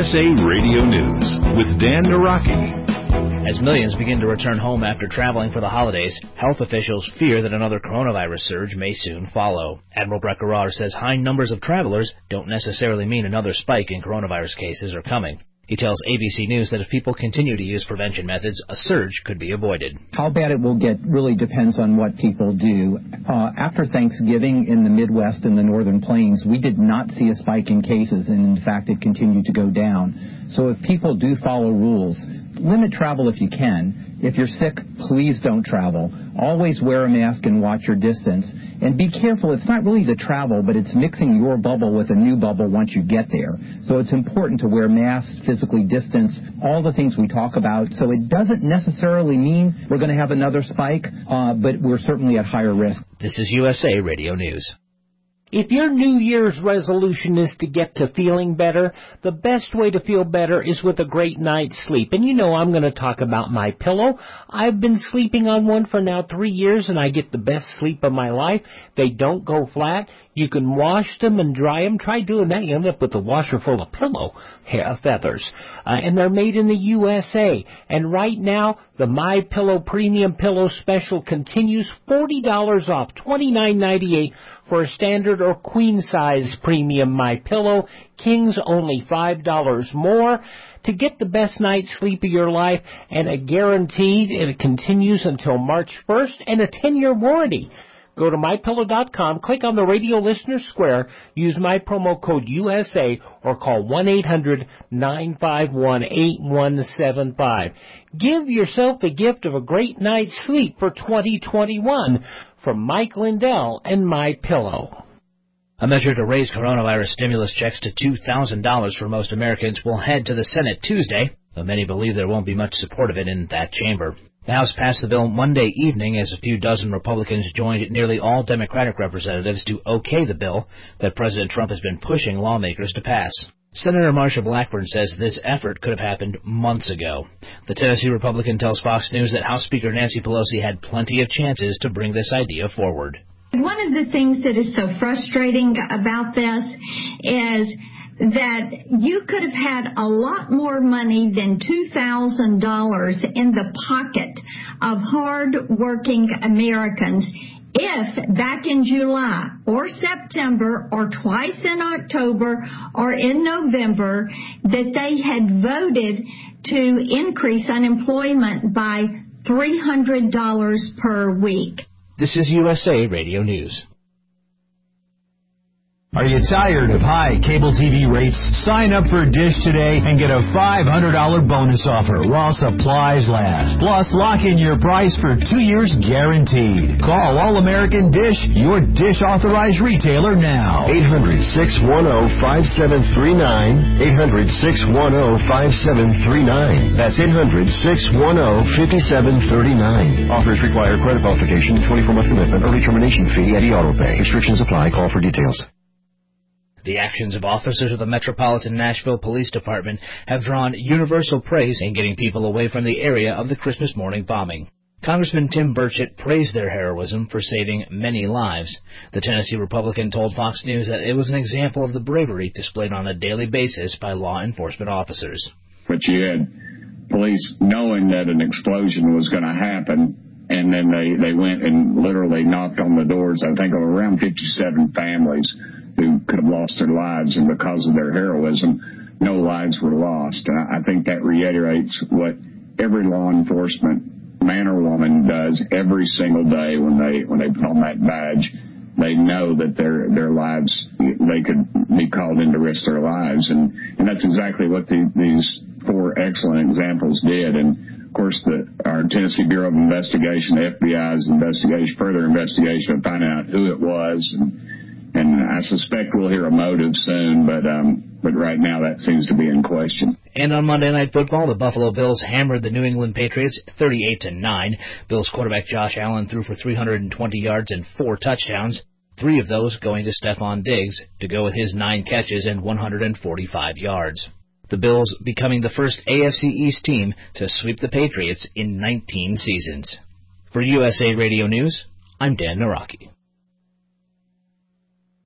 USA Radio News with Dan Naraki. As millions begin to return home after traveling for the holidays, health officials fear that another coronavirus surge may soon follow. Admiral Brett Giroir says high numbers of travelers don't necessarily mean another spike in coronavirus cases are coming. He tells ABC News that if people continue to use prevention methods, a surge could be avoided. How bad it will get really depends on what people do. After Thanksgiving in the Midwest and the Northern Plains, we did not see a spike in cases, and in fact it continued to go down. So if people do follow rules, limit travel if you can. If you're sick, please don't travel. Always wear a mask and watch your distance. And be careful, it's not really the travel, but it's mixing your bubble with a new bubble once you get there. So it's important to wear masks, physically distance, all the things we talk about. So it doesn't necessarily mean we're going to have another spike, but we're certainly at higher risk. This is USA Radio News. If your New Year's resolution is to get to feeling better, the best way to feel better is with a great night's sleep. And you know I'm going to talk about MyPillow. I've been sleeping on one for now 3 years, and I get the best sleep of my life. They don't go flat. You can wash them and dry them. Try doing that. You end up with a washer full of pillow hair feathers. And they're made in the USA. And right now, the MyPillow Premium Pillow Special continues. $40 off, $29.98 for a standard or queen-size premium MyPillow. King's only $5 more. To get the best night's sleep of your life and a guaranteed, and it continues until March 1st, and a 10-year warranty. Go to MyPillow.com, click on the Radio Listener Square, use my promo code USA, or call 1-800-951-8175. Give yourself the gift of a great night's sleep for 2021 from Mike Lindell and MyPillow. A measure to raise coronavirus stimulus checks to $2,000 for most Americans will head to the Senate Tuesday, though many believe there won't be much support of it in that chamber. The House passed the bill Monday evening as a few dozen Republicans joined nearly all Democratic representatives to okay the bill that President Trump has been pushing lawmakers to pass. Senator Marsha Blackburn says this effort could have happened months ago. The Tennessee Republican tells Fox News that House Speaker Nancy Pelosi had plenty of chances to bring this idea forward. One of the things that is so frustrating about this is that you could have had a lot more money than $2,000 in the pocket of hard-working Americans if back in July or September or twice in October or in November that they had voted to increase unemployment by $300 per week. This is USA Radio News. Are you tired of high cable TV rates? Sign up for Dish today and get a $500 bonus offer while supplies last. Plus, lock in your price for 2 years guaranteed. Call All-American Dish, your Dish authorized retailer now. 800-610-5739. 800-610-5739. That's 800-610-5739. Offers require credit qualification, 24-month commitment, early termination fee, Eddie Auto Pay. Restrictions apply. Call for details. The actions of officers of the Metropolitan Nashville Police Department have drawn universal praise in getting people away from the area of the Christmas morning bombing. Congressman Tim Burchett praised their heroism for saving many lives. The Tennessee Republican told Fox News that it was an example of the bravery displayed on a daily basis by law enforcement officers. But you had police knowing that an explosion was going to happen, and then they went and literally knocked on the doors, I think, of around 57 families who could have lost their lives, and because of their heroism, no lives were lost. And I think that reiterates what every law enforcement man or woman does every single day when they put on that badge. They know that their lives, they could be called in to risk their lives, and that's exactly what these four excellent examples did. And of course, our Tennessee Bureau of Investigation, the FBI's further investigation of finding out who it was, and I suspect we'll hear a motive soon, but right now that seems to be in question. And on Monday Night Football, the Buffalo Bills hammered the New England Patriots 38-9. Bills quarterback Josh Allen threw for 320 yards and 4 touchdowns, 3 of those going to Stephon Diggs to go with his 9 catches and 145 yards. The Bills becoming the first AFC East team to sweep the Patriots in 19 seasons. For USA Radio News, I'm Dan Naraki.